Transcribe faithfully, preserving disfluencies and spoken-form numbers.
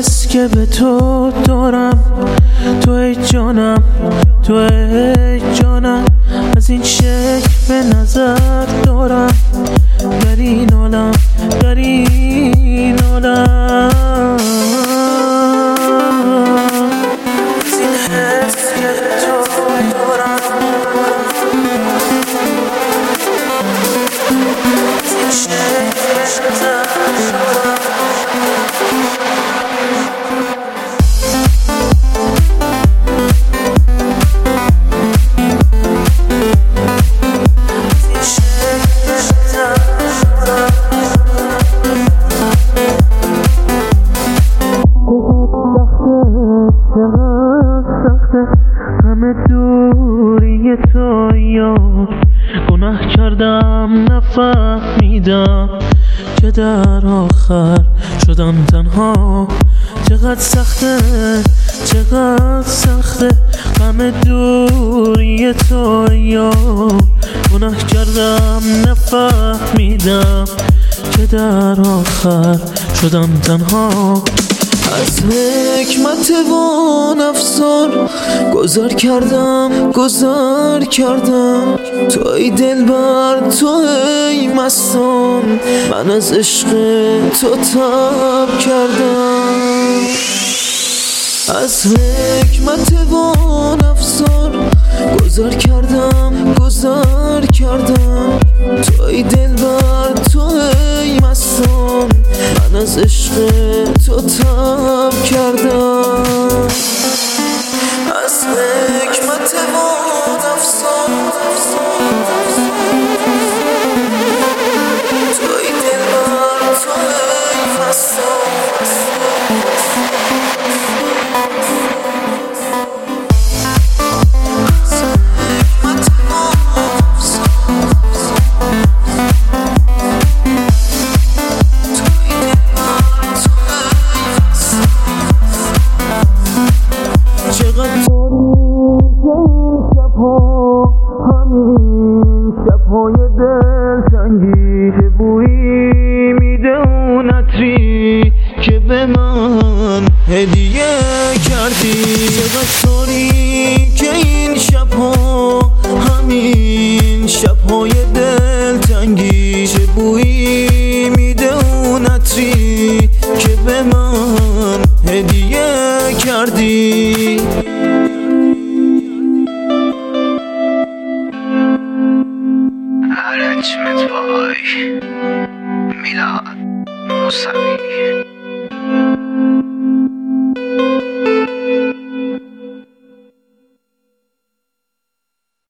حس که به تو دارم، تو ای جانم، تو ای جانم. از این شکل به نظر دارم، در این عالم، در این عالم. از این حس که به تو دارم، از این شکل به نظر دارم. همه دوری تو یار، گناه کردم نفهمیدم که در آخر شدم تنها. چقدر سخته، چقدر سخته همه دوری تو یار، گناه کردم نفهمیدم که در آخر شدم تنها. از حکمت وان افسار گذر کردم، گذر کردم. تو ای دلبر، تو ای مستان، من از عشق تو تب کردم. از حکمت وان افسار گذر کردم، گذر کردم. تو ای دلبر، تو ای مستان، من از عشق تو تب کردم. از حکمت وان افسار تو ای دلبر، تو ای مستان. همین شب‌های دلتنگی که بویی میده اون عطری که به من هدیه کردی. چقدر تاریکه این شب‌ها، همین شب‌های دلتنگی که بویی میده اون عطری که به من هدیه کردی. Arrangement by Milad Musavi.